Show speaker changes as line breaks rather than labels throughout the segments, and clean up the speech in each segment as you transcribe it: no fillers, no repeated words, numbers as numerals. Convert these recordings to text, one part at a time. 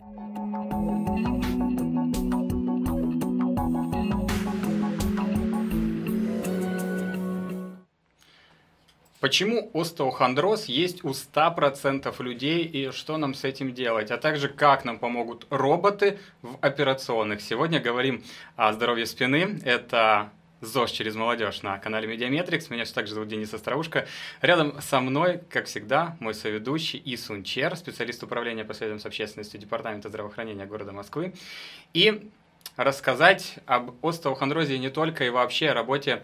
Почему остеохондроз есть у 100% людей и что нам с этим делать, а также как нам помогут роботы в операционных. Сегодня говорим о здоровье спины. Это ЗОЖ через молодежь на канале Медиаметрикс. Меня также зовут Денис Остроушко. Рядом со мной, как всегда, мой соведущий Исун Чер, специалист управления по связям с общественностью Департамента здравоохранения города Москвы. И рассказать об остеохондрозе не только и вообще о работе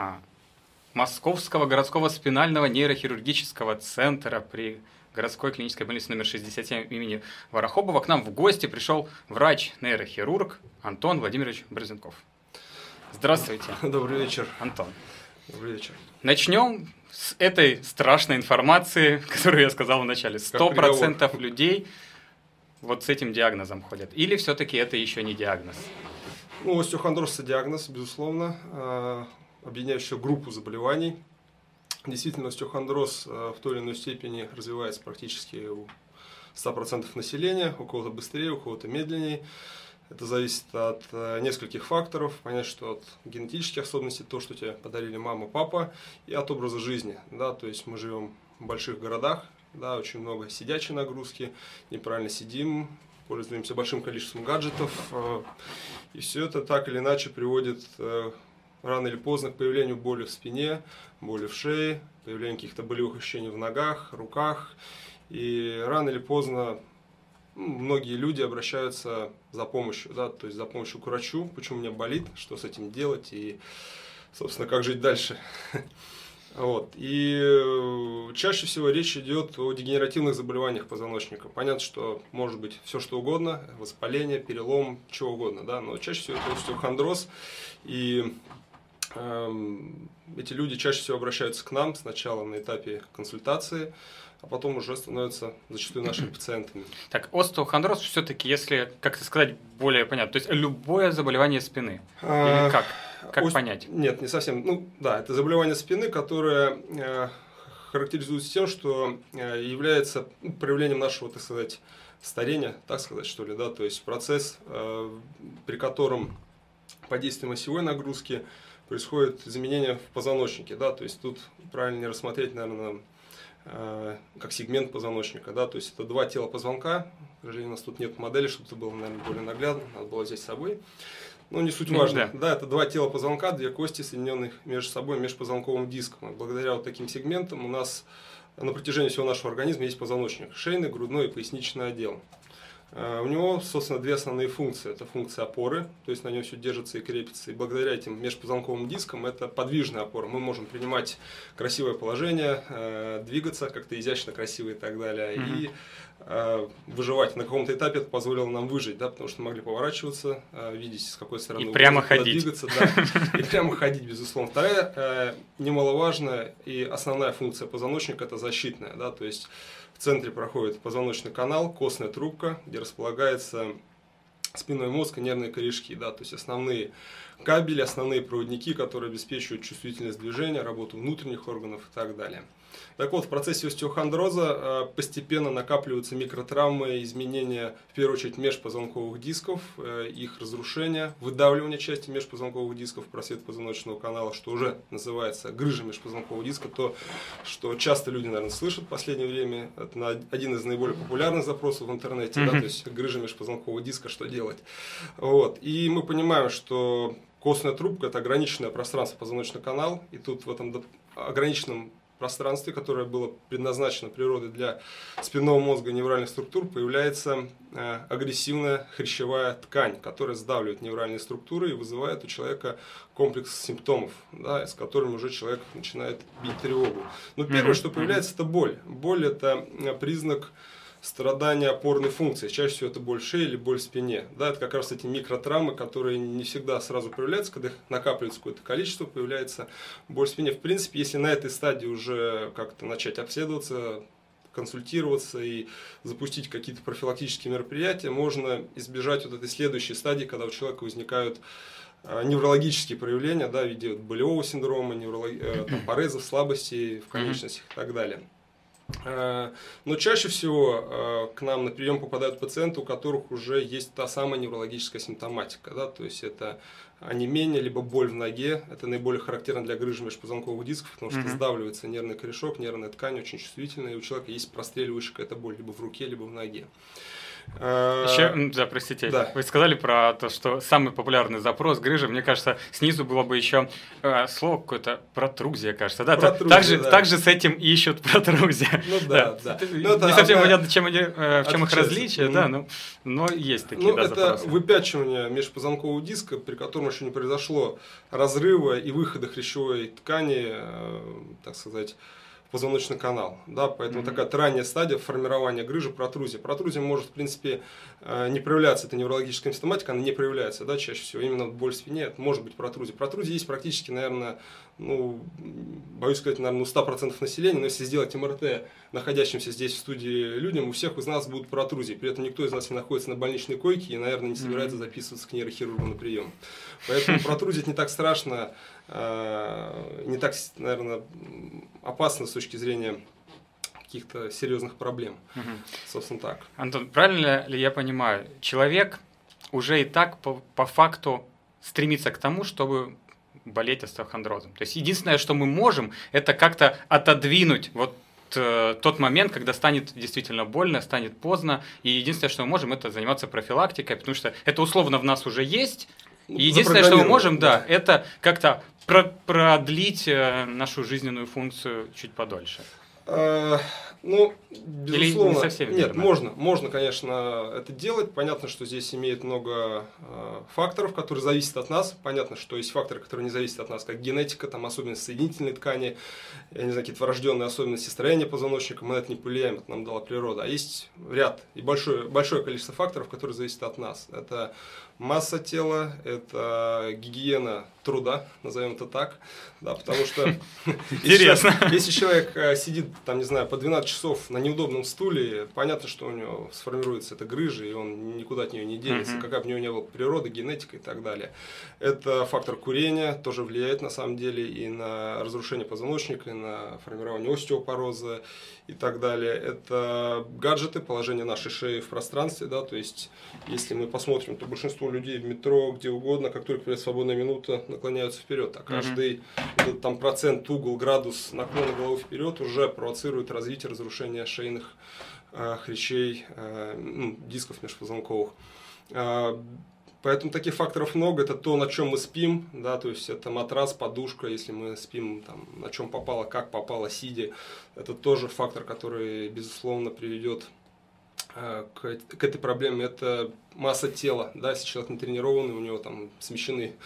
Московского городского спинального нейрохирургического центра при городской клинической больнице номер 67 имени Ворохобова. К нам в гости пришел врач-нейрохирург Антон Владимирович Борзенков. Здравствуйте.
Добрый вечер.
Антон.
Добрый вечер.
Начнем с этой страшной информации, которую я сказал в начале. 100% людей вот с этим диагнозом ходят. Или все-таки это еще не диагноз?
Ну, остеохондроз – это диагноз, безусловно, объединяющую группу заболеваний. Действительно, остеохондроз в той или иной степени развивается практически у 100% населения, у кого-то быстрее, у кого-то медленнее. Это зависит от нескольких факторов. Понятно, что от генетических особенностей, то, что тебе подарили мама, папа, и от образа жизни. Да, то есть мы живем в больших городах, да, очень много сидячей нагрузки, неправильно сидим, пользуемся большим количеством гаджетов. И все это так или иначе приводит рано или поздно к появлению боли в спине, боли в шее, появлению каких-то болевых ощущений в ногах, руках. И рано или поздно многие люди обращаются за помощью, да, то есть за помощью к врачу, почему у меня болит, что с этим делать и, собственно, как жить дальше. Вот. И чаще всего речь идет о дегенеративных заболеваниях позвоночника. Понятно, что может быть все что угодно, воспаление, перелом, чего угодно, да, но чаще всего это остеохондроз. И эти люди чаще всего обращаются к нам сначала на этапе консультации, а потом уже становятся зачастую нашими пациентами.
Так, остеохондроз все-таки, если, как сказать, более понятно, то есть любое заболевание спины? Или как? Как понять?
Нет, не совсем. Ну, да, это заболевание спины, которое характеризуется тем, что является проявлением нашего, так сказать, старения, так сказать, что ли, да, то есть процесс, при котором под действием осевой нагрузки происходит изменение в позвоночнике, да, то есть тут правильнее рассмотреть, наверное, как сегмент позвоночника, да, то есть это два тела позвонка, к сожалению, у нас тут нет модели, чтобы это было, наверное, более наглядно, надо было взять с собой, но не суть важно, да, это два тела позвонка, две кости, соединенных между собой межпозвонковым диском, и благодаря вот таким сегментам у нас на протяжении всего нашего организма есть позвоночник, шейный, грудной и поясничный отдел. У него, собственно, две основные функции. Это функция опоры, то есть на нем все держится и крепится. И благодаря этим межпозвонковым дискам это подвижная опора. Мы можем принимать красивое положение, двигаться как-то изящно, красиво и так далее. И выживать. На каком-то этапе это позволило нам выжить, да, потому что мы могли поворачиваться, видеть, с какой стороны
и прямо ходить.
Двигаться. Да, и прямо ходить, безусловно. Вторая, немаловажная и основная функция позвоночника – это защитная. Да, то есть в центре проходит позвоночный канал, костная трубка, где располагается спинной мозг и нервные корешки. Да, то есть основные кабели, основные проводники, которые обеспечивают чувствительность движения, работу внутренних органов и так далее. Так вот, в процессе остеохондроза постепенно накапливаются микротравмы, изменения, в первую очередь, межпозвонковых дисков, их разрушение, выдавливание части межпозвонковых дисков в просвет позвоночного канала, что уже называется грыжа межпозвонкового диска, то, что часто люди, наверное, слышат в последнее время. Это один из наиболее популярных запросов в интернете, да, то есть грыжа межпозвонкового диска, что делать. Вот. И мы понимаем, что костная трубка – это ограниченное пространство позвоночного канала, и тут в этом ограниченном пространстве, которое было предназначено природой для спинного мозга и невральных структур, появляется агрессивная хрящевая ткань, которая сдавливает невральные структуры и вызывает у человека комплекс симптомов, да, с которыми уже человек начинает бить тревогу. Но первое, что появляется, это боль. Боль – это признак страдания опорной функции. Чаще всего это боль в шее или боль в спине. Да, это как раз эти микротравмы, которые не всегда сразу проявляются, когда их накапливается какое-то количество, появляется боль в спине. В принципе, если на этой стадии уже как-то начать обследоваться, консультироваться и запустить какие-то профилактические мероприятия, можно избежать вот этой следующей стадии, когда у человека возникают неврологические проявления, да, в виде болевого синдрома, парезов, слабостей в конечностях и так далее. Но чаще всего к нам на прием попадают пациенты, у которых уже есть та самая неврологическая симптоматика, да, то есть это онемение, либо боль в ноге, это наиболее характерно для грыжи межпозвонковых дисков, потому что сдавливается нервный корешок, нервная ткань очень чувствительная, и у человека есть простреливающая какая-то боль либо в руке, либо в ноге.
Еще, да, простите, да. Вы сказали про то, что самый популярный запрос грыжи, мне кажется, снизу было бы еще слово какое-то протрузия, кажется, да?
Протрузия,
также с этим ищут протрузия.
Ну да.
Не совсем понятно, в чем их различие, да, но есть такие запросы.
Это выпячивание межпозвонкового диска, при котором еще не произошло разрыва и выхода хрящевой ткани, так сказать, позвоночный канал, да, поэтому такая ранняя стадия формирования грыжи, протрузия. Протрузия может, в принципе, не проявляться, это неврологическая симптоматика, она не проявляется, да, чаще всего, именно боль в спине, это может быть протрузия. Протрузия есть практически, наверное, боюсь сказать, наверное, у 100% населения, но если сделать МРТ находящимся здесь в студии людям, у всех из нас будут протрузии, при этом никто из нас не находится на больничной койке и, наверное, не собирается записываться к нейрохирургу на прием. Поэтому протрузить не так страшно, не так, наверное, опасно с точки зрения каких-то серьезных проблем. Собственно так.
Антон, правильно ли я понимаю, человек уже и так по факту стремится к тому, чтобы болеть остеохондрозом? То есть единственное, что мы можем, это как-то отодвинуть вот тот момент, когда станет действительно больно, станет поздно, и единственное, что мы можем, это заниматься профилактикой, потому что это условно в нас уже есть, и единственное, что мы можем, да, это как-то продлить нашу жизненную функцию чуть подольше.
Ну, безусловно,
или не совсем
нет, можно, конечно, это делать. Понятно, что здесь имеет много факторов, которые зависят от нас. Понятно, что есть факторы, которые не зависят от нас, как генетика, там особенности соединительной ткани, я не знаю, какие-то врожденные особенности строения позвоночника. Мы на это не повлияем, это нам дала природа. А есть ряд и большое количество факторов, которые зависят от нас. Это масса тела, это гигиена труда, назовем это так, да, потому что если человек сидит, там, не знаю, по 12 часов на неудобном стуле, понятно, что у него сформируется эта грыжа, и он никуда от нее не денется, какая бы у него ни была природа, генетика и так далее. Это фактор курения, тоже влияет на самом деле и на разрушение позвоночника, и на формирование остеопороза и так далее. Это гаджеты, положение нашей шеи в пространстве, да, то есть, если мы посмотрим, то большинство людей в метро, где угодно, как только появляется свободная минута, наклоняются вперед, а каждый там процент, угол, градус наклона головы вперед уже провоцирует развитие разрушения шейных хрящей, дисков межпозвонковых. Поэтому таких факторов много. Это то, на чем мы спим, да, то есть это матрас, подушка, если мы спим там, на чем попало, как попало, сидя. Это тоже фактор, который, безусловно, приведет к этой проблеме. Это масса тела, да, если человек не тренированный, у него там смещены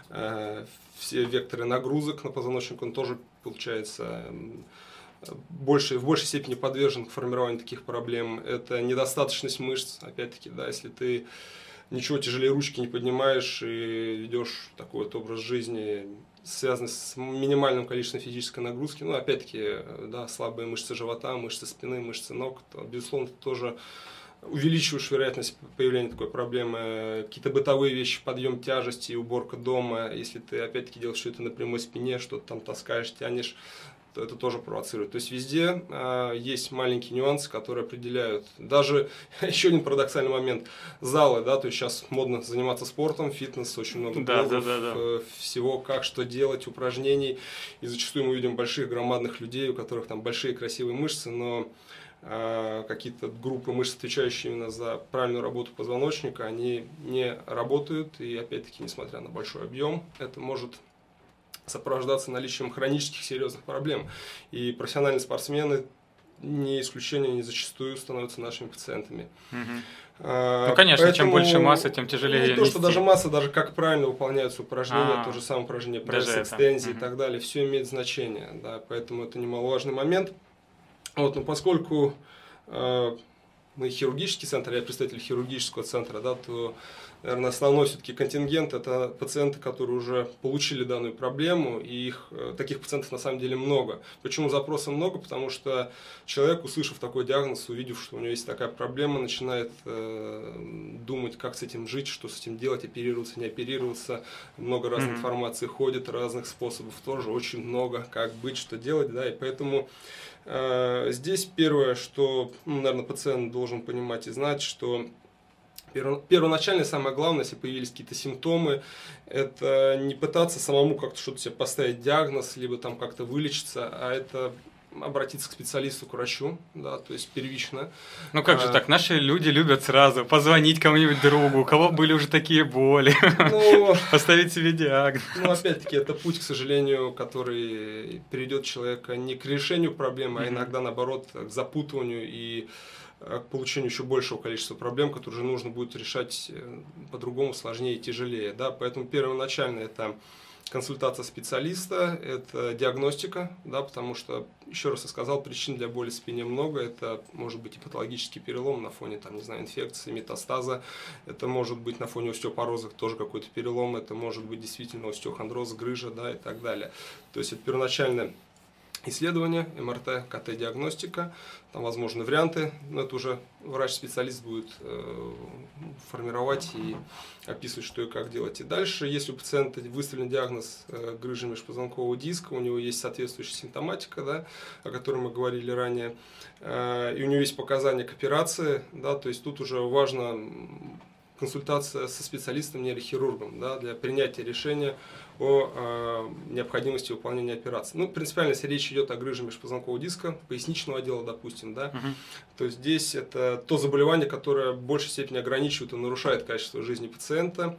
все векторы нагрузок на позвоночник, он тоже, получается, в большей степени подвержен формированию таких проблем. Это недостаточность мышц, опять-таки, да, если ты ничего тяжелее ручки не поднимаешь и ведешь такой вот образ жизни, связанный с минимальным количеством физической нагрузки, ну, опять-таки, да, слабые мышцы живота, мышцы спины, мышцы ног, то, безусловно, ты тоже увеличиваешь вероятность появления такой проблемы. Какие-то бытовые вещи, подъем тяжести, уборка дома, если ты, опять-таки, делаешь все это на прямой спине, что-то там таскаешь, тянешь, то это тоже провоцирует. То есть везде есть маленькие нюансы, которые определяют. Даже еще один парадоксальный момент. Залы, да, то есть сейчас модно заниматься спортом, фитнес, очень много блогов, всего, как, что делать, упражнений. И зачастую мы видим больших громадных людей, у которых там большие красивые мышцы, но какие-то группы мышц, отвечающие именно за правильную работу позвоночника, они не работают. И опять-таки, несмотря на большой объем, это может сопровождаться наличием хронических серьезных проблем. И профессиональные спортсмены, не исключение, не зачастую становятся нашими пациентами.
Ну, конечно, поэтому, чем больше масса, тем тяжелее
не то, что даже масса, даже как правильно выполняются упражнения, то же самое упражнение пресс, экстензии и так далее, все имеет значение. Да, поэтому это немаловажный момент. Вот, но поскольку мы хирургический центр, я представитель хирургического центра, да, то наверное, основной все-таки контингент – это пациенты, которые уже получили данную проблему, и таких пациентов на самом деле много. Почему запроса много? Потому что человек, услышав такой диагноз, увидев, что у него есть такая проблема, начинает думать, как с этим жить, что с этим делать, оперироваться, не оперироваться. Много разной информации ходит, разных способов тоже очень много, как быть, что делать, да, и поэтому здесь первое, что, наверное, пациент должен понимать и знать, что первоначально самое главное, если появились какие-то симптомы, это не пытаться самому как-то что-то себе поставить диагноз, либо там как-то вылечиться, а это обратиться к специалисту, к врачу, да, то есть первично.
Ну как же так, наши люди любят сразу позвонить кому-нибудь другу, у кого были уже такие боли, поставить себе диагноз.
Ну, опять-таки, это путь, к сожалению, который приведет человека не к решению проблемы, а иногда, наоборот, к запутыванию и к получению еще большего количества проблем, которые уже нужно будет решать по-другому, сложнее и тяжелее. Да? Поэтому первоначально это консультация специалиста, это диагностика, да, потому что, еще раз я сказал, причин для боли в спине много. Это может быть и патологический перелом на фоне, там, не знаю, инфекции, метастаза, это может быть на фоне остеопороза тоже какой-то перелом, это может быть действительно остеохондроз, грыжа, да, и так далее. То есть это первоначальное исследование, МРТ, КТ-диагностика, там возможны варианты, но это уже врач-специалист будет формировать и описывать, что и как делать. И дальше, если у пациента выставлен диагноз грыжи межпозвонкового диска, у него есть соответствующая симптоматика, да, о которой мы говорили ранее, и у него есть показания к операции, да, то есть тут уже важно консультация со специалистом, нейрохирургом, да, для принятия решения о необходимости выполнения операции. Ну, принципиально, если речь идет о грыже межпозвонкового диска, поясничного отдела, допустим, да, то здесь это то заболевание, которое в большей степени ограничивает и нарушает качество жизни пациента.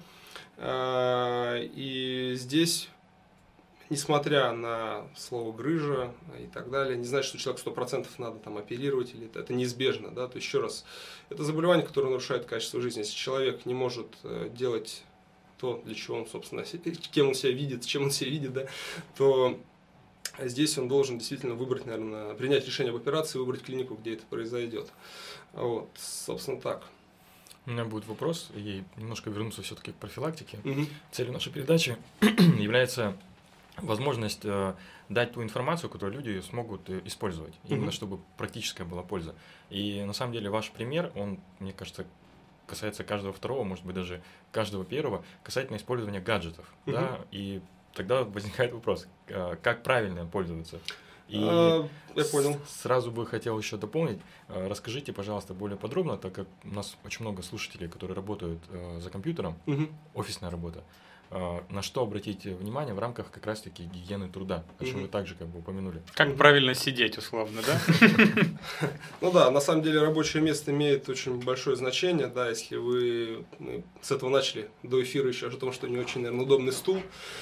И здесь, несмотря на слово грыжа и так далее, не значит, что человек 100% надо там оперировать, или это неизбежно, да, то есть еще раз, это заболевание, которое нарушает качество жизни. Если человек не может делать то, для чего он, собственно, кем он себя видит, чем он себя видит, да, то здесь он должен действительно выбрать, наверное, принять решение об операции, выбрать клинику, где это произойдет. Вот, собственно, так.
У меня будет вопрос, и немножко вернуться все-таки к профилактике. Целью нашей передачи является возможность дать ту информацию, которую люди смогут использовать, именно чтобы практическая была польза. И на самом деле ваш пример, он, мне кажется, касается каждого второго, может быть, даже каждого первого, касательно использования гаджетов. Да? И тогда возникает вопрос, как правильно пользоваться. И
я понял.
Сразу бы хотел еще дополнить. Расскажите, пожалуйста, более подробно, так как у нас очень много слушателей, которые работают за компьютером, офисная работа. На что обратить внимание в рамках как раз-таки гигиены труда, о чем вы также как бы упомянули.
Как правильно сидеть, условно, да?
Ну да, на самом деле рабочее место имеет очень большое значение, да, если вы с этого начали до эфира еще о том, что не очень, наверное, удобный стул.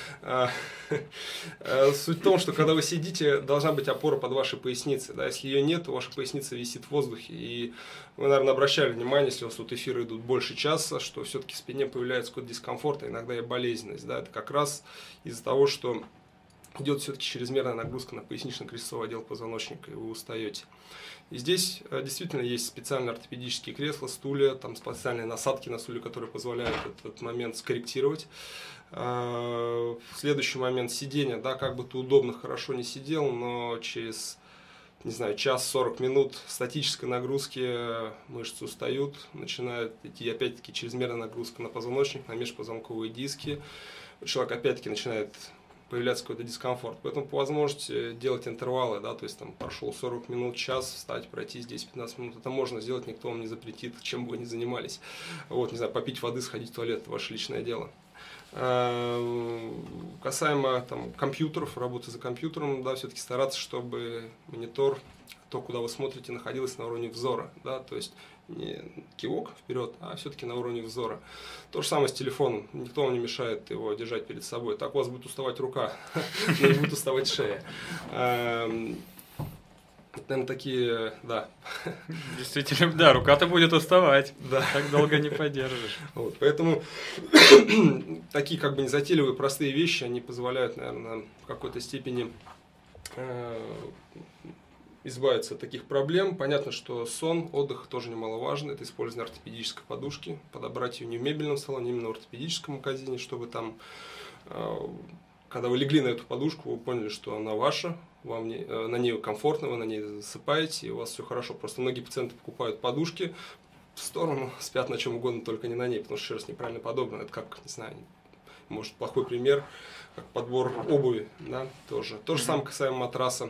Суть в том, что когда вы сидите, должна быть опора под вашей поясницей, да, если ее нет, то ваша поясница висит в воздухе, и вы, наверное, обращали внимание, если у вас тут эфиры идут больше часа, что все-таки в спине появляется какой-то дискомфорт, а иногда и болезненность, да, это как раз из-за того, что идет все-таки чрезмерная нагрузка на пояснично-крестцовый отдел позвоночника, и вы устаете. И здесь действительно есть специальные ортопедические кресла, стулья, там специальные насадки на стулья, которые позволяют этот момент скорректировать. Следующий момент — сидения, да, как бы ты удобно, хорошо не сидел, но через, не знаю, час 40 минут статической нагрузки мышцы устают, начинает идти опять-таки чрезмерная нагрузка на позвоночник, на межпозвонковые диски, человек опять-таки начинает появляется какой-то дискомфорт. Поэтому по возможности делать интервалы, да, то есть там прошел 40 минут, час, встать, пройтись 10-15 минут. Это можно сделать, никто вам не запретит, чем бы вы ни занимались. Вот, не знаю, попить воды, сходить в туалет — это ваше личное дело. Касаемо там компьютеров, работы за компьютером, да, все-таки стараться, чтобы монитор, то, куда вы смотрите, находилось на уровне взора, да, то есть не кивок вперед, а все-таки на уровне взора. То же самое с телефоном. Никто вам не мешает его держать перед собой. Так у вас будет уставать рука, но не будет уставать шея. Наверное, такие, да.
Действительно, да, рука-то будет уставать.
Да.
Так долго не подержишь.
Вот, поэтому такие как бы незатейливые, простые вещи, они позволяют, наверное, в какой-то степени избавиться от таких проблем. Понятно, что сон, отдых тоже немаловажно. Это использование ортопедической подушки. Подобрать ее не в мебельном салоне, именно в ортопедическом магазине, чтобы там, когда вы легли на эту подушку, вы поняли, что она ваша, вам на ней комфортно, вы на ней засыпаете, и у вас все хорошо. Просто многие пациенты покупают подушки в сторону, спят на чем угодно, только не на ней, потому что шерсть неправильно подобрана. Это как, не знаю, может, плохой пример, как подбор обуви, да, тоже. То же самое касаемо матраса.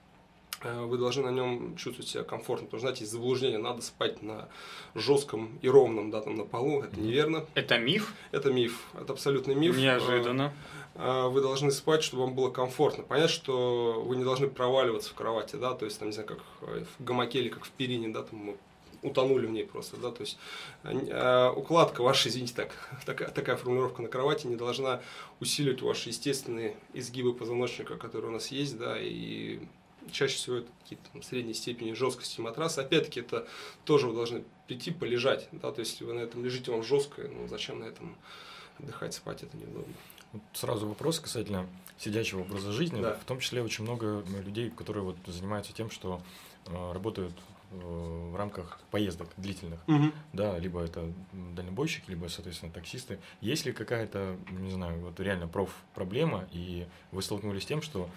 Вы должны на нем чувствовать себя комфортно, потому что, знаете, есть заблуждение, надо спать на жестком и ровном, да, там, на полу, это неверно.
Это миф?
Это миф, это абсолютный миф.
Неожиданно.
Вы должны спать, чтобы вам было комфортно. Понятно, что вы не должны проваливаться в кровати, да, то есть, там, не знаю, как в гамаке или как в перине, да, там, мы утонули в ней просто, да, то есть укладка ваша, извините, такая формулировка на кровати не должна усиливать ваши естественные изгибы позвоночника, которые у нас есть, да, и чаще всего это какие-то средней степени жесткости матраса. Опять-таки, это тоже вы должны прийти полежать, да, то есть, если вы на этом лежите, вам жестко, ну, зачем на этом отдыхать, спать, это неудобно.
Сразу вопрос касательно сидячего образа жизни.
Да.
В том числе очень много людей, которые вот занимаются тем, что работают в рамках поездок длительных. Да, либо это дальнобойщики, либо, соответственно, таксисты. Есть ли какая-то, не знаю, вот реально профпроблема, и вы столкнулись с тем, что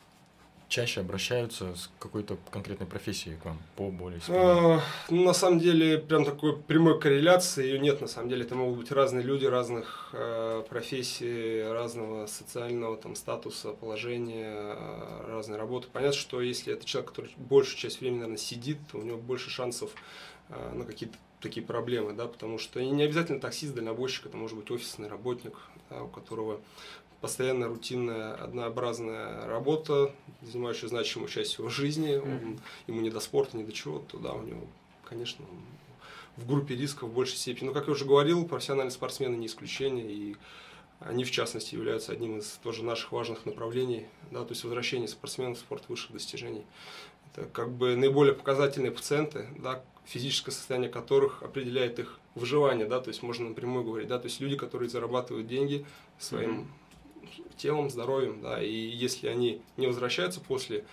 чаще обращаются с какой-то конкретной профессией к вам по боли спины?
Ну, на самом деле, прям такой прямой корреляции ее нет. На самом деле, это могут быть разные люди, разных профессий, разного социального там, статуса, положения, разной работы. Понятно, что если это человек, который большую часть времени, наверное, сидит, то у него больше шансов на какие-то такие проблемы, да, потому что и не обязательно таксист, дальнобойщик, это может быть офисный работник, да, у которого постоянная, рутинная, однообразная работа, занимающая значимую часть его жизни, ему не до спорта, не до чего, то да, у него, конечно, в группе риска в большей степени. Но, как я уже говорил, профессиональные спортсмены не исключение, и они, в частности, являются одним из тоже наших важных направлений, да, то есть возвращение спортсменов в спорт высших достижений. Это как бы наиболее показательные пациенты, да, физическое состояние которых определяет их выживание, да, то есть можно напрямую говорить, да, то есть люди, которые зарабатывают деньги своим телом, здоровьем, да, и если они не возвращаются после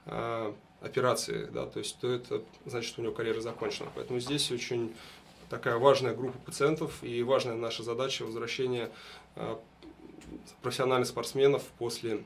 операции, да, то есть, то это значит, что у него карьера закончена. Поэтому здесь очень такая важная группа пациентов и важная наша задача возвращения профессиональных спортсменов после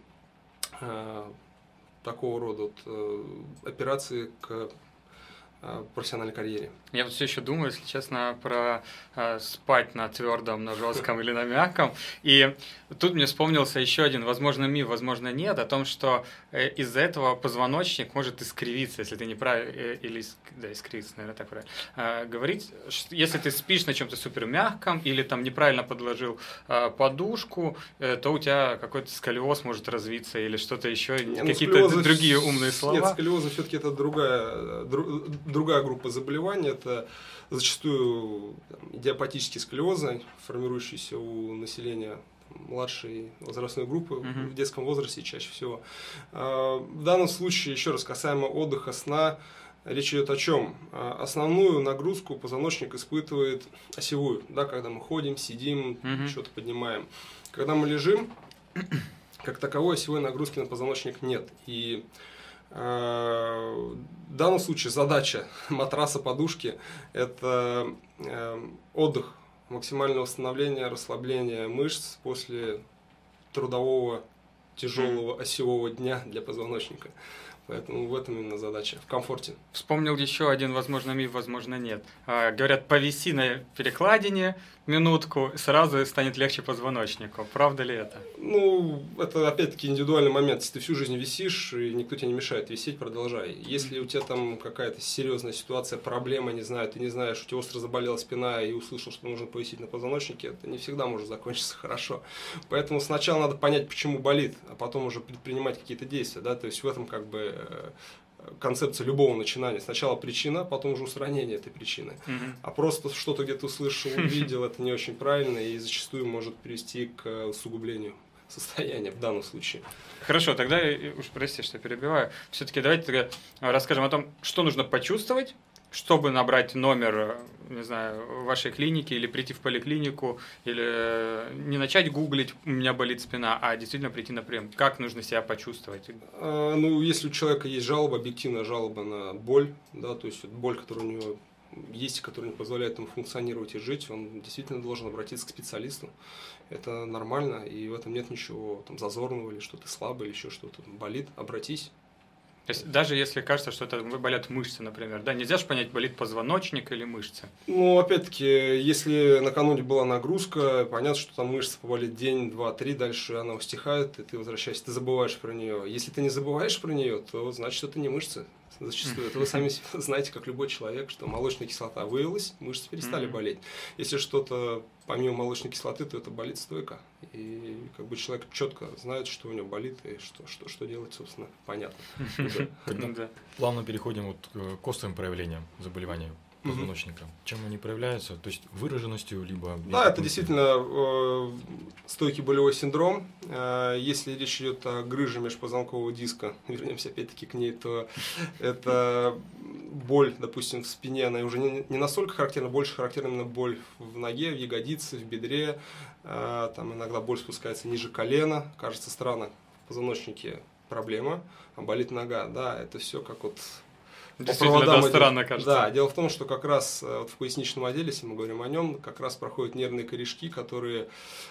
такого рода операции к профессиональной карьере.
Я вот все еще думаю, если честно, про спать на твердом, на жестком или на мягком. И тут мне вспомнился еще один, возможно, миф, возможно, нет, о том, что из-за этого позвоночник может искривиться, если ты неправильно, или, да, искривиться, наверное, так правильно говорить. Если ты спишь на чем-то супер мягком или там неправильно подложил подушку, то у тебя какой-то сколиоз может развиться или что-то еще, какие-то другие умные слова.
Нет, сколиоза все-таки это другая группа заболеваний. Это зачастую идиопатические сколиозы, формирующиеся у населения младшей возрастной группы в детском возрасте чаще всего. В данном случае, еще раз, касаемо отдыха, сна, речь идет о чем? Основную нагрузку позвоночник испытывает осевую, да, когда мы ходим, сидим, что-то поднимаем. Когда мы лежим, как таковой осевой нагрузки на позвоночник нет. И в данном случае задача матраса, подушки – это отдых, максимальное восстановление, расслабление мышц после трудового, тяжелого осевого дня для позвоночника. Поэтому в этом именно задача, в комфорте.
Вспомнил еще один, возможно, миф, возможно, нет. Говорят, повиси на перекладине минутку, сразу станет легче позвоночнику. Правда ли это?
Ну, это опять-таки индивидуальный момент. Если ты всю жизнь висишь, и никто тебе не мешает висеть, продолжай. Если у тебя там какая-то серьезная ситуация, проблема, не знаю, ты не знаешь, у тебя остро заболела спина и услышал, что нужно повисеть на позвоночнике, это не всегда может закончиться хорошо. Поэтому сначала надо понять, почему болит, а потом уже предпринимать какие-то действия. Да? То есть в этом как бы концепция любого начинания. Сначала причина, потом уже устранение этой причины. А просто что-то где-то услышал, увидел, это не очень правильно и зачастую может привести к усугублению состояния в данном случае.
Хорошо, тогда уж прости, что перебиваю. Все-таки давайте тогда расскажем о том, что нужно почувствовать чтобы набрать номер, не знаю, вашей клиники или прийти в поликлинику, или не начать гуглить «у меня болит спина», а действительно прийти на прием? Как нужно себя почувствовать?
Ну, если у человека есть жалоба, объективная жалоба на боль, да, то есть боль, которая у него есть, которая не позволяет ему функционировать и жить, он действительно должен обратиться к специалисту. Это нормально, и в этом нет ничего там зазорного, или что-то слабое, или еще что-то болит, обратись.
То есть даже если кажется, что это болят мышцы, например, да, нельзя же понять, болит позвоночник или мышцы?
Ну, опять-таки, если накануне была нагрузка, понятно, что там мышца поболит день, два, три, дальше она утихает, и ты возвращаешься, ты забываешь про нее. Если ты не забываешь про нее, то значит, это не мышцы. Зачастую. Это вы сами знаете, как любой человек, что молочная кислота выявилась, мышцы перестали болеть. Если что-то помимо молочной кислоты, то это болит стойко. И как бы человек четко знает, что у него болит и что делать, собственно, понятно.
Плавно переходим вот к острым проявлениям заболевания позвоночника. Чем они проявляются? То есть выраженностью, либо...
Да, это действительно стойкий болевой синдром. Если речь идет о грыже межпозвонкового диска, вернемся опять-таки к ней, то это боль, допустим, в спине, она уже не настолько характерна, больше характерна именно боль в ноге, в ягодице, в бедре. Там иногда боль спускается ниже колена. Кажется странно, в позвоночнике проблема, а болит нога. Да, это все как вот...
Действительно, да, странно кажется.
Да, дело в том, что как раз вот в поясничном отделе, если мы говорим о нем, как раз проходят нервные корешки, которые,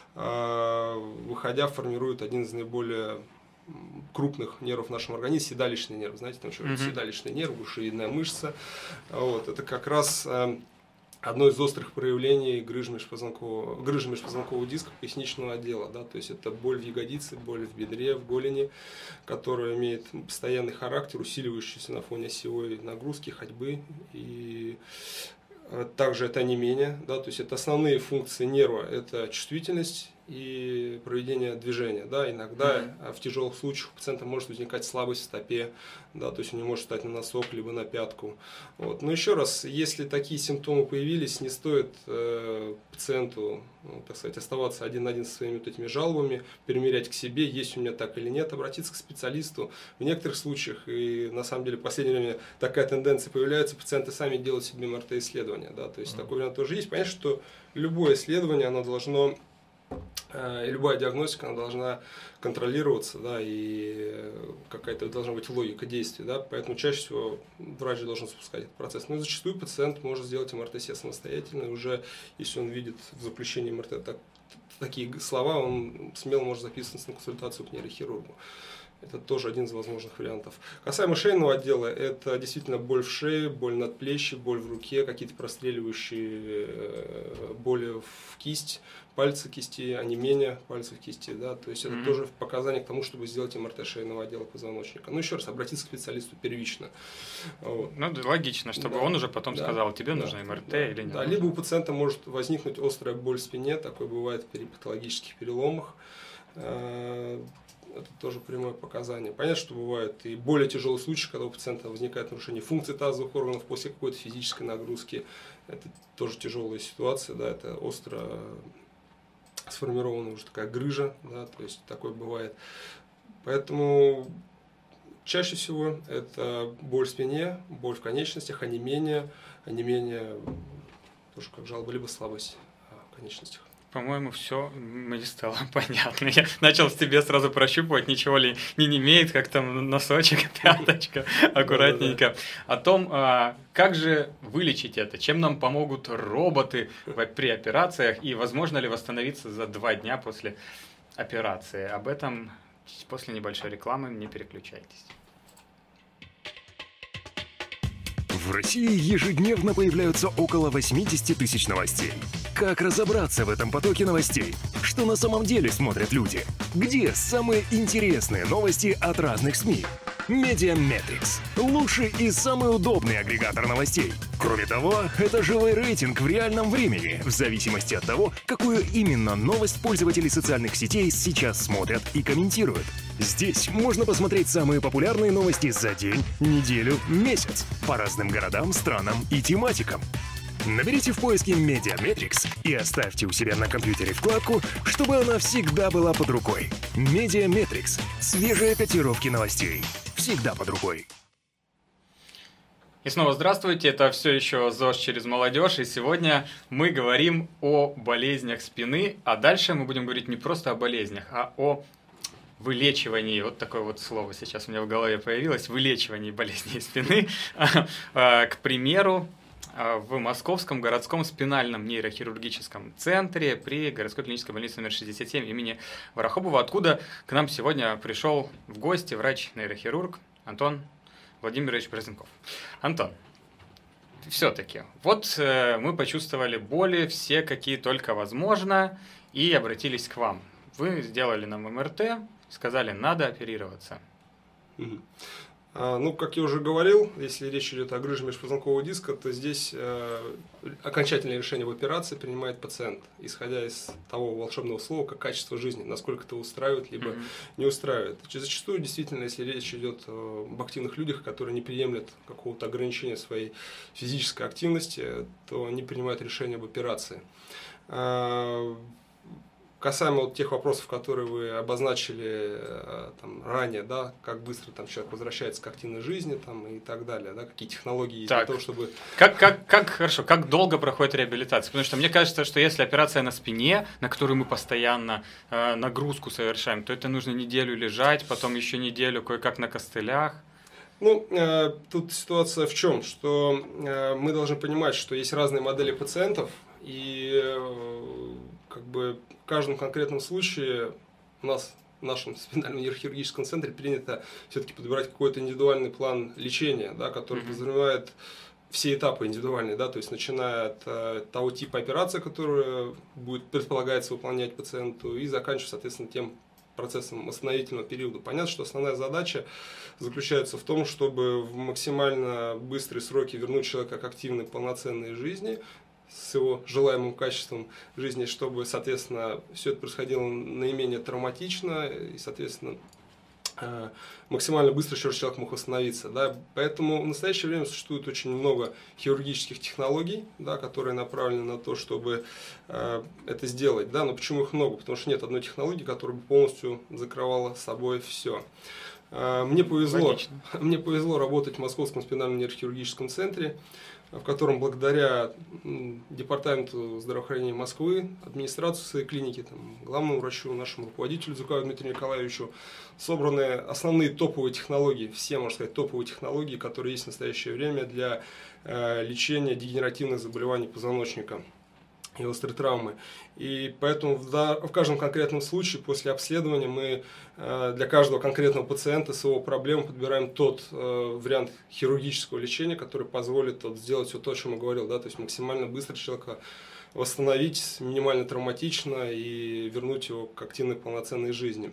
выходя, формируют один из наиболее крупных нервов в нашем организме, седалищный нерв. Знаете, там еще седалищный нерв, грушевидная мышца. Вот, это как раз одно из острых проявлений грыжи межпозвонкового диска поясничного отдела. Да? То есть это боль в ягодице, боль в бедре, в голени, которая имеет постоянный характер, усиливающийся на фоне осевой нагрузки, ходьбы. И также это онемение. Да? То есть это основные функции нерва, это чувствительность и проведение движения. Да? Иногда в тяжелых случаях у пациента может возникать слабость в стопе, да? То есть он не может встать на носок, либо на пятку. Вот. Но еще раз, если такие симптомы появились, не стоит пациенту, так сказать, оставаться один на один со своими вот этими жалобами, перемерять к себе, есть у меня так или нет, обратиться к специалисту. В некоторых случаях, и на самом деле в последнее время такая тенденция появляется, пациенты сами делают себе МРТ-исследования. Да? То есть такое вариант тоже есть. Понятно, что любое исследование, оно должно... И любая диагностика, она должна контролироваться, да, и какая-то должна быть логика действий, да, поэтому чаще всего врач должен спускать этот процесс. Но зачастую пациент может сделать МРТ самостоятельно, и уже если он видит в заключении МРТ такие слова, он смело может записываться на консультацию к нейрохирургу. Это тоже один из возможных вариантов. Касаемо шейного отдела, это действительно боль в шее, боль над плечи, боль в руке, какие-то простреливающие боли в кисть, пальцы кисти, онемение пальцев кисти. Да? То есть это тоже показание к тому, чтобы сделать МРТ шейного отдела позвоночника. Ну, еще раз, обратиться к специалисту первично. Вот.
Ну, логично, чтобы он уже потом сказал, тебе нужно МРТ или нет.
Да, либо у пациента может возникнуть острая боль в спине, такое бывает при патологических переломах. Это тоже прямое показание. Понятно, что бывают и более тяжелые случаи, когда у пациента возникает нарушение функции тазовых органов после какой-то физической нагрузки. Это тоже тяжелая ситуация, да, это остро сформированная уже такая грыжа, да, то есть такое бывает. Поэтому чаще всего это боль в спине, боль в конечностях, онемение тоже как жалоба, либо слабость в конечностях.
По-моему, все мне стало понятно. Я начал в тебе сразу прощупывать, ничего ли не имеет, как там носочек, пяточка, аккуратненько. О том, как же вылечить это, чем нам помогут роботы при операциях и возможно ли восстановиться за 2 дня после операции. Об этом после небольшой рекламы, не переключайтесь.
В России ежедневно появляются около 80 тысяч новостей. Как разобраться в этом потоке новостей? Что на самом деле смотрят люди? Где самые интересные новости от разных СМИ? Медиаметрикс – лучший и самый удобный агрегатор новостей. Кроме того, это живой рейтинг в реальном времени, в зависимости от того, какую именно новость пользователи социальных сетей сейчас смотрят и комментируют. Здесь можно посмотреть самые популярные новости за день, неделю, месяц по разным городам, странам и тематикам. Наберите в поиске Медиаметрикс и оставьте у себя на компьютере вкладку, чтобы она всегда была под рукой. Медиаметрикс – свежие котировки новостей. Всегда под рукой.
И снова здравствуйте, это все еще ЗОЖ через молодежь, и сегодня мы говорим о болезнях спины, а дальше мы будем говорить не просто о болезнях, а о вылечивании, вот такое вот слово сейчас у меня в голове появилось, вылечивании болезней спины. К примеру, в Московском городском спинальном нейрохирургическом центре при городской клинической больнице номер 67 имени Ворохобова, откуда к нам сегодня пришел в гости врач-нейрохирург Антон Владимирович Борзенков. Антон, все-таки, вот мы почувствовали боли все, какие только возможно, и обратились к вам. Вы сделали нам МРТ, сказали, надо оперироваться.
Ну, как я уже говорил, если речь идет о грыже межпозвонкового диска, то здесь окончательное решение в операции принимает пациент, исходя из того волшебного слова, как качество жизни, насколько это устраивает, либо не устраивает. Зачастую, действительно, если речь идет об активных людях, которые не приемлят какого-то ограничения своей физической активности, то они принимают решение об операции. Касаемо вот тех вопросов, которые вы обозначили там, ранее, да, как быстро там, человек возвращается к активной жизни там, и так далее, да, какие технологии для того, чтобы…
Хорошо, как долго проходит реабилитация? Потому что мне кажется, что если операция на спине, на которую мы постоянно нагрузку совершаем, то это нужно неделю лежать, потом еще неделю кое-как на костылях.
Ну, тут ситуация в чем? Что мы должны понимать, что есть разные модели пациентов, и как бы в каждом конкретном случае у нас в нашем спинальном нейрохирургическом центре принято все-таки подбирать какой-то индивидуальный план лечения, да, который подразумевает все этапы индивидуальные, да, то есть начиная от того типа операции, которую предполагается выполнять пациенту, и заканчивая, соответственно, тем процессом восстановительного периода. Понятно, что основная задача заключается в том, чтобы в максимально быстрые сроки вернуть человека к активной полноценной жизни, с его желаемым качеством жизни, чтобы, соответственно, все это происходило наименее травматично и, соответственно, максимально быстро человек мог восстановиться. Да. Поэтому в настоящее время существует очень много хирургических технологий, да, которые направлены на то, чтобы это сделать. Да. Но почему их много? Потому что нет одной технологии, которая бы полностью закрывала собой все. Мне повезло работать в Московском спинальном нейрохирургическом центре, в котором благодаря Департаменту здравоохранения Москвы, администрации своей клиники, там, главному врачу, нашему руководителю Зюкову Дмитрию Николаевичу, собраны основные топовые технологии, все, можно сказать, топовые технологии, которые есть в настоящее время для лечения дегенеративных заболеваний позвоночника и острой травмы. И поэтому в каждом конкретном случае после обследования мы для каждого конкретного пациента с его проблемой подбираем тот вариант хирургического лечения, который позволит сделать все то, о чем я говорил, да, то есть максимально быстро человека восстановить, минимально травматично и вернуть его к активной полноценной жизни.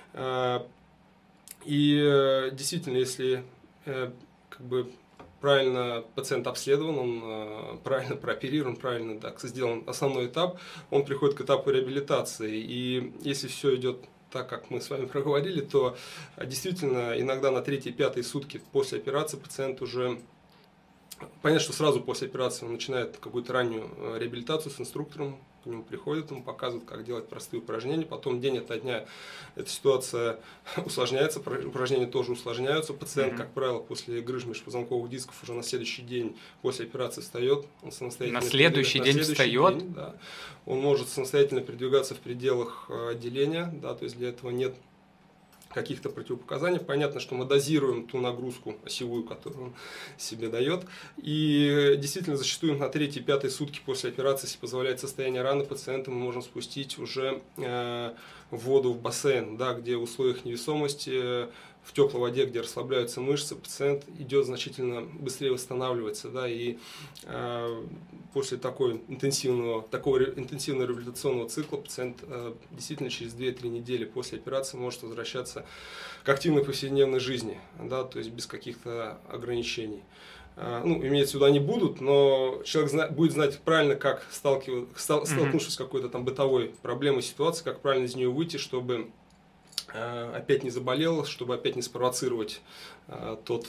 И действительно, если как бы правильно пациент обследован, он правильно прооперирован, правильно так сделан основной этап, он приходит к этапу реабилитации. И если все идет так, как мы с вами проговорили, то действительно иногда на 3-5 сутки после операции пациент уже… Понятно, что сразу после операции он начинает какую-то раннюю реабилитацию с инструктором, к нему приходит, ему показывают, как делать простые упражнения, потом день ото дня эта ситуация усложняется, упражнения тоже усложняются, пациент, как правило, после грыж межпозвонковых дисков уже на следующий день после операции встает, он самостоятельно…
На следующий день встает?
Да, он может самостоятельно передвигаться в пределах отделения, да, то есть для этого нет каких-то противопоказаний. Понятно, что мы дозируем ту нагрузку осевую, которую он себе дает. И действительно, зачастую на 3-5 сутки после операции, если позволяет состояние раны пациента, мы можем спустить уже воду в бассейн, да, где в условиях невесомости, в теплой воде, где расслабляются мышцы, пациент идет значительно быстрее восстанавливается. Да, и после такого интенсивного реабилитационного цикла пациент действительно через 2-3 недели после операции может возвращаться к активной повседневной жизни, да, то есть без каких-то ограничений. Ну, имеется в виду, они будут, но человек будет знать правильно, как столкнувшись с какой-то там бытовой проблемой, ситуацией, как правильно из нее выйти, чтобы опять не заболел, чтобы опять не спровоцировать тот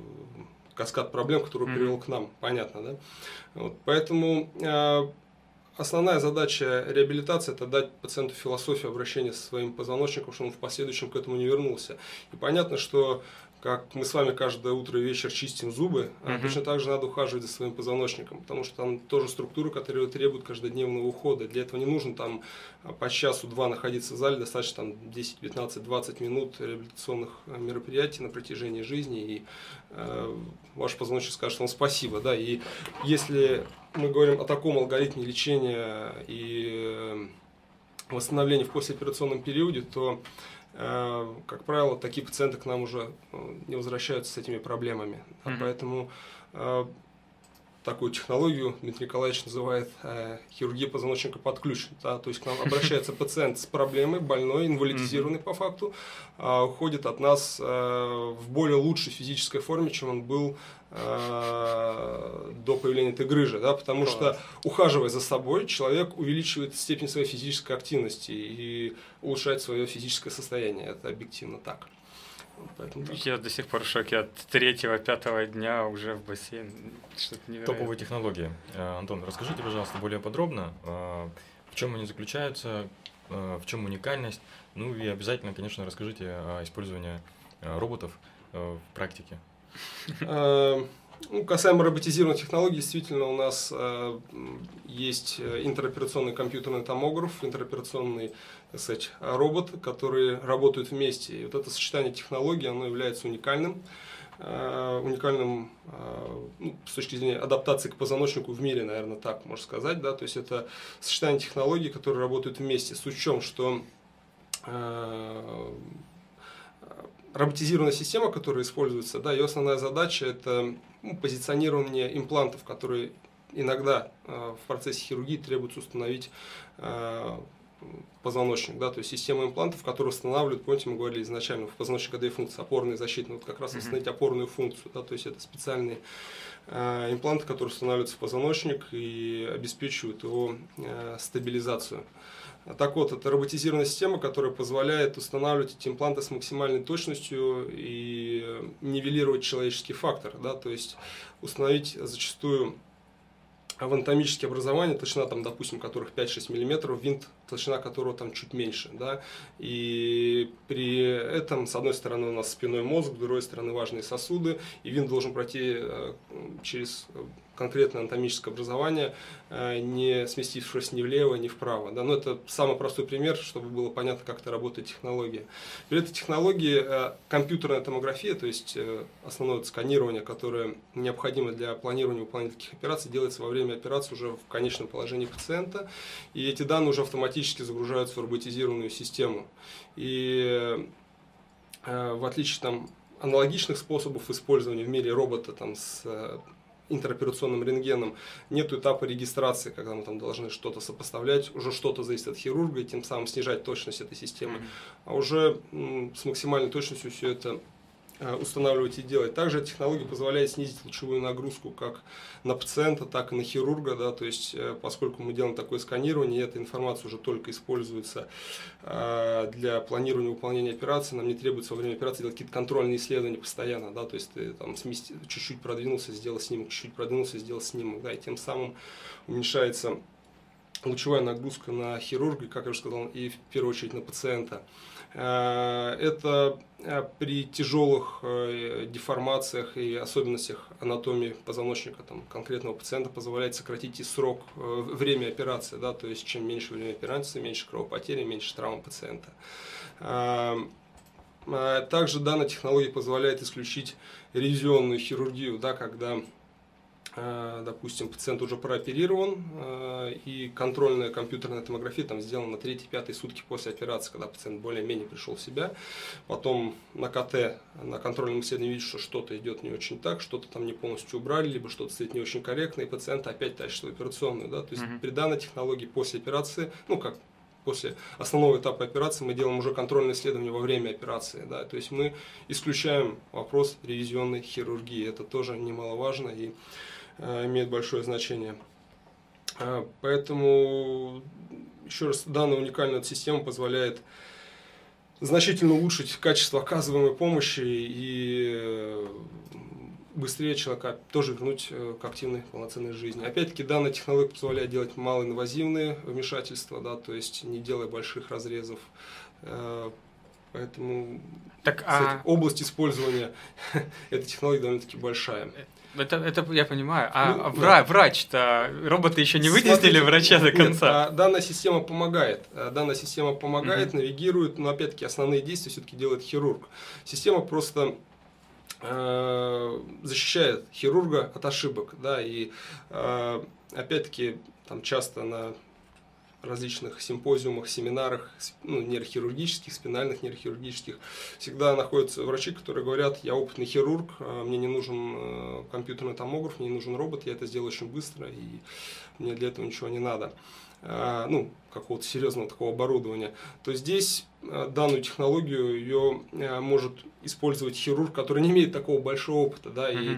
каскад проблем, который привел к нам, понятно, да? Вот, поэтому основная задача реабилитации – это дать пациенту философию обращения со своим позвоночником, чтобы он в последующем к этому не вернулся. И понятно, что как мы с вами каждое утро и вечер чистим зубы, точно так же надо ухаживать за своим позвоночником, потому что там тоже структура, которая требует каждодневного ухода. Для этого не нужно там по часу-два находиться в зале, достаточно там 10, 15, 20 минут реабилитационных мероприятий на протяжении жизни, и ваш позвоночник скажет вам спасибо. Да? И если мы говорим о таком алгоритме лечения и восстановления в послеоперационном периоде, то как правило, такие пациенты к нам уже не возвращаются с этими проблемами. Поэтому такую технологию Дмитрий Николаевич называет хирургия позвоночника под ключ. Да? То есть к нам обращается пациент с проблемой, больной, инвалидизированный по факту, уходит от нас в более лучшей физической форме, чем он был до появления этой грыжи, да, потому что, ухаживая за собой, человек увеличивает степень своей физической активности и улучшает свое физическое состояние. Это объективно так. Поэтому,
я до сих пор в шоке от 3-5 дня уже в бассейн. Что-то невероятное.
Топовые технологии. Антон, расскажите, пожалуйста, более подробно, в чем они заключаются, в чем уникальность. Ну и обязательно, конечно, расскажите о использовании роботов в практике.
Касаемо роботизированных технологий, действительно у нас есть интероперационный компьютерный томограф, интероперационный, так сказать, робот, которые работают вместе. И вот это сочетание технологий, оно является уникальным с точки зрения адаптации к позвоночнику в мире, наверное, так можно сказать. Да? То есть это сочетание технологий, которые работают вместе. Суть в чем, что роботизированная система, которая используется, да, ее основная задача – это позиционирование имплантов, которые иногда в процессе хирургии требуется установить позвоночник. Да, то есть система имплантов, которые устанавливают, помните, мы говорили изначально, в позвоночнике две функции – опорная и защитная, вот как раз установить опорную функцию. Да, то есть это специальные импланты, которые устанавливаются в позвоночник и обеспечивают его стабилизацию. Так вот, это роботизированная система, которая позволяет устанавливать эти импланты с максимальной точностью и нивелировать человеческий фактор. Да? То есть установить зачастую в анатомические образования, толщина, там, допустим, которых 5-6 мм, винт, толщина которого там чуть меньше. Да? И при этом, с одной стороны, у нас спинной мозг, с другой стороны, важные сосуды, и винт должен пройти через конкретное анатомическое образование, не сместившись ни влево, ни вправо. Да? Но это самый простой пример, чтобы было понятно, как это работает технология. При этой технологии компьютерная томография, то есть основное сканирование, которое необходимо для планирования и выполнения таких операций, делается во время операции уже в конечном положении пациента, и эти данные уже автоматически загружаются в роботизированную систему. И в отличие там, аналогичных способов использования в мире робота там, с интероперационным рентгеном, нет этапа регистрации, когда мы там должны что-то сопоставлять, уже что-то зависит от хирурга, и тем самым снижать точность этой системы, а уже с максимальной точностью все это устанавливать и делать. Также эта технология позволяет снизить лучевую нагрузку как на пациента, так и на хирурга, да, то есть поскольку мы делаем такое сканирование, эта информация уже только используется для планирования и выполнения операции, нам не требуется во время операции делать какие-то контрольные исследования постоянно, да, то есть ты там чуть-чуть продвинулся, сделал снимок, чуть-чуть продвинулся, сделал снимок, да, и тем самым уменьшается лучевая нагрузка на хирурга, как я уже сказал, и в первую очередь на пациента. Это при тяжелых деформациях и особенностях анатомии позвоночника там, конкретного пациента позволяет сократить и срок, время операции. Да, то есть чем меньше время операции, меньше кровопотери, меньше травм пациента. Также данная технология позволяет исключить ревизионную хирургию, да, когда, допустим, пациент уже прооперирован, и контрольная компьютерная томография там сделана на 3-5 сутки после операции, когда пациент более-менее пришел в себя. Потом на КТ, на контрольном исследовании видит, что что-то идет не очень так, что-то там не полностью убрали, либо что-то стоит не очень корректно, и пациента опять тащит в операционную. Да? То есть при данной технологии после операции, ну как после основного этапа операции мы делаем уже контрольное исследование во время операции. Да? То есть мы исключаем вопрос ревизионной хирургии. Это тоже немаловажно и имеет большое значение. Поэтому, еще раз, данная уникальная система позволяет значительно улучшить качество оказываемой помощи и быстрее человека тоже вернуть к активной, полноценной жизни. Опять-таки, данная технология позволяет делать малоинвазивные вмешательства, да, то есть не делая больших разрезов. Поэтому область использования этой технологии довольно-таки большая.
Это я понимаю. Врач-то, роботы еще не вытеснили врача до конца?
Нет, данная система помогает. Навигирует, но опять-таки основные действия все-таки делает хирург. Система просто защищает хирурга от ошибок. Да, и опять-таки там часто на различных симпозиумах, семинарах, нейрохирургических, спинальных нейрохирургических, всегда находятся врачи, которые говорят: я опытный хирург, мне не нужен компьютерный томограф, мне не нужен робот, я это сделаю очень быстро, и мне для этого ничего не надо. Какого-то серьезного такого оборудования, то здесь данную технологию ее может использовать хирург, который не имеет такого большого опыта, да, и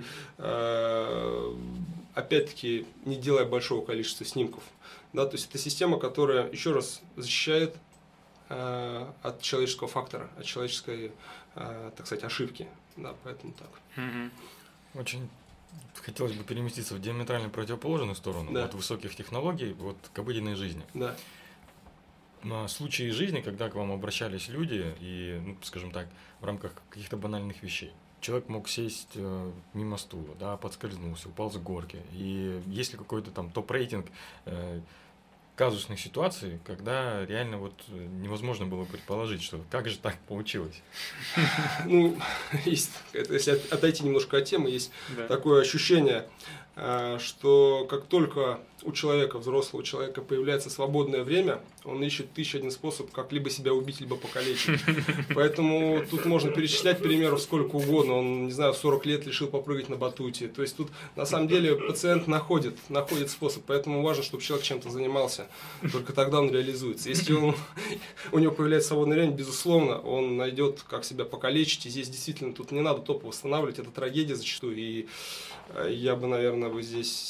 опять-таки не делая большого количества снимков. Да, то есть это система, которая, еще раз, защищает от человеческого фактора, от человеческой, так сказать, ошибки. Да, поэтому так.
Очень хотелось бы переместиться в диаметрально противоположную сторону, от высоких технологий к обыденной жизни.
Да.
На случаи жизни, когда к вам обращались люди, и, скажем так, в рамках каких-то банальных вещей. Человек мог сесть мимо стула, да, подскользнулся, упал с горки. И есть ли какой-то там топ-рейтинг казусных ситуаций, когда реально невозможно было предположить, что как же так получилось?
Если отойти немножко от темы, есть такое ощущение, что как только у человека, взрослого человека, появляется свободное время, он ищет 1001 способ, как либо себя убить, либо покалечить. Поэтому тут можно перечислять примеров сколько угодно. Он, не знаю, в 40 лет решил попрыгать на батуте. То есть тут на самом деле пациент находит способ. Поэтому важно, чтобы человек чем-то занимался. Только тогда он реализуется. Если у него появляется свободное время, безусловно, он найдет, как себя покалечить. И здесь действительно тут не надо топы восстанавливать. Это трагедия зачастую. И я бы, наверное, здесь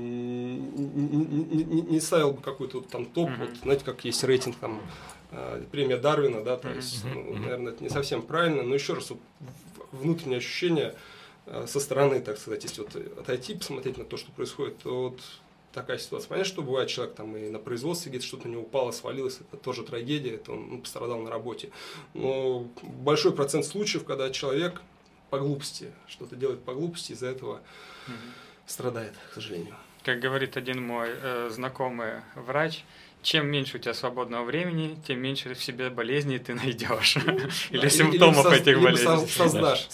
не ставил бы какой-то там топ. Знаете, как есть рейтинг, там, премия Дарвина, да, то есть, наверное, это не совсем правильно, но еще раз, внутреннее ощущение со стороны, так сказать, если отойти, посмотреть на то, что происходит, то такая ситуация. Понятно, что бывает, человек там и на производстве где-то что-то у него упало, свалилось, это тоже трагедия, это он пострадал на работе. Но большой процент случаев, когда человек по глупости, что-то делает по глупости, из-за этого страдает, к сожалению.
Как говорит один мой знакомый врач, чем меньше у тебя свободного времени, тем меньше в себе болезней ты найдешь. Или симптомов этих болезней.
Создашь.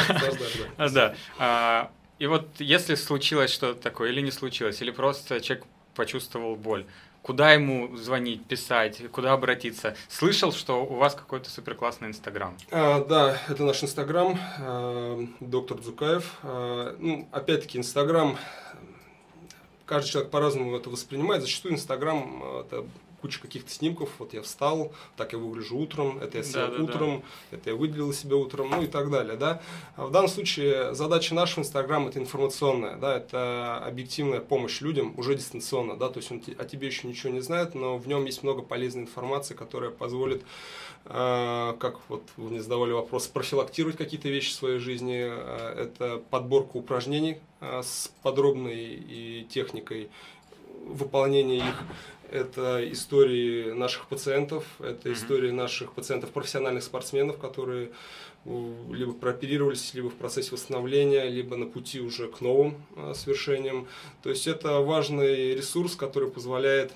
Да. И если случилось что-то такое, или не случилось, или просто человек почувствовал боль, куда ему звонить, писать, куда обратиться? Слышал, что у вас какой-то суперклассный Инстаграм.
Да, это наш Инстаграм, доктор Дзукаев. Опять-таки, Инстаграм, каждый человек по-разному это воспринимает. Зачастую Инстаграм – это куча каких-то снимков. Вот я встал, так я выгляжу утром, это я сел утром, это я выделил себя утром, и так далее. Да? В данном случае задача нашего Инстаграма – это информационная, да? Это объективная помощь людям уже дистанционно. Да? То есть он о тебе еще ничего не знает, но в нем есть много полезной информации, которая позволит, как вы мне задавали вопрос, профилактировать какие-то вещи в своей жизни. Это подборка упражнений с подробной и техникой выполнения их. Это истории наших пациентов, это истории наших пациентов-профессиональных спортсменов, которые либо прооперировались, либо в процессе восстановления, либо на пути уже к новым свершениям. То есть это важный ресурс, который позволяет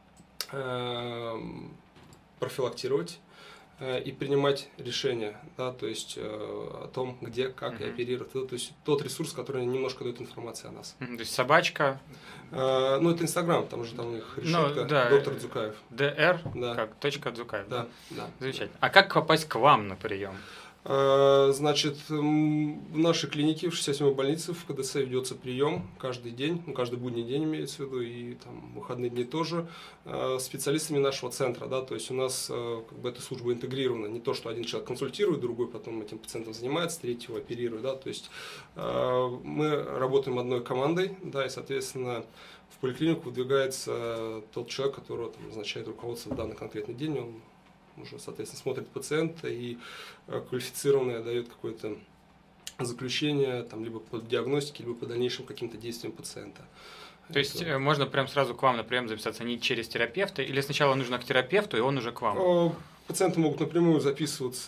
профилактировать и принимать решения, да, то есть о том, где, как и оперировать. То есть тот ресурс, который немножко дает информацию о нас.
То есть собачка?
Это Инстаграм, там у них решетка, доктор Дзукаев.
ДР, как точка Дзукаев.
Да.
Замечательно. А как попасть к вам на прием?
Значит, в нашей клинике, в 67-й больнице, в КДС ведется прием каждый день, каждый будний день имеется в виду, и там выходные дни тоже, специалистами нашего центра, да, то есть у нас эта служба интегрирована, не то, что один человек консультирует, другой потом этим пациентом занимается, третьего оперирует, да, то есть мы работаем одной командой, да, и, соответственно, в поликлинику выдвигается тот человек, которого там назначает руководство в данный конкретный день, он уже, соответственно, смотрит пациента и квалифицированно дает какое-то заключения, там, либо по диагностике, либо по дальнейшим каким-то действиям пациента.
То есть можно прям сразу к вам на прием записаться не через терапевта, или сначала нужно к терапевту, и он уже к вам?
Пациенты могут напрямую записываться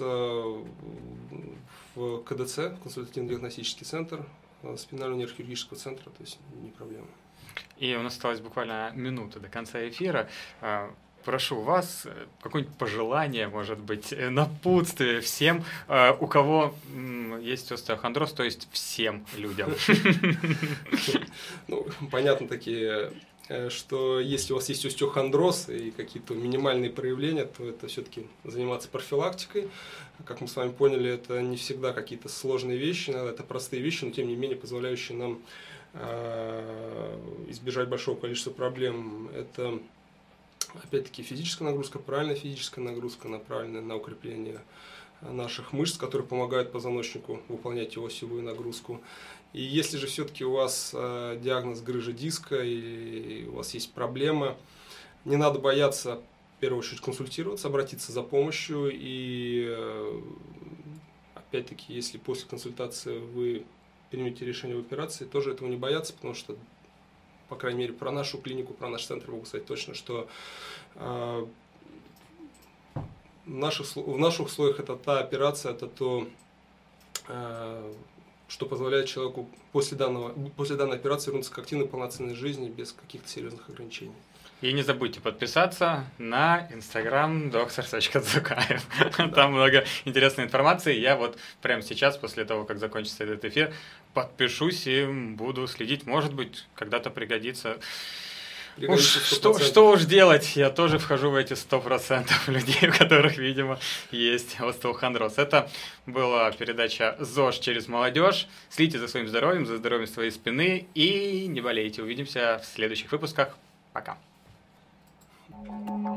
в КДЦ, консультативно-диагностический центр, спинального нейрохирургического центра, то есть не проблема.
И у нас осталось буквально минута до конца эфира. Прошу вас, какое-нибудь пожелание, может быть, напутствие всем, у кого есть остеохондроз, то есть всем людям.
Ну, понятно такие, что если у вас есть остеохондроз и какие-то минимальные проявления, то это все-таки заниматься профилактикой. Как мы с вами поняли, это не всегда какие-то сложные вещи, иногда это простые вещи, но тем не менее позволяющие нам избежать большого количества проблем. Это опять-таки физическая нагрузка, правильная физическая нагрузка, направленная на укрепление наших мышц, которые помогают позвоночнику выполнять его осевую нагрузку. И если же все-таки у вас диагноз грыжа диска и у вас есть проблема, не надо бояться в первую очередь консультироваться, обратиться за помощью. И опять-таки, если после консультации вы примете решение в операции, тоже этого не бояться, потому что, по крайней мере, про нашу клинику, про наш центр могу сказать точно, что в наших условиях это та операция, это то, что позволяет человеку после данной операции вернуться к активной полноценной жизни без каких-то серьезных ограничений.
И не забудьте подписаться на Instagram doctor.dzukhaev. Там много интересной информации. Я вот прямо сейчас, после того, как закончится этот эфир, подпишусь и буду следить. Может быть, когда-то пригодится. Что уж делать, я тоже вхожу в эти 100% людей, у которых, видимо, есть остеохондроз. Это была передача ЗОЖ через молодежь. Следите за своим здоровьем, за здоровьем своей спины и не болейте. Увидимся в следующих выпусках. Пока.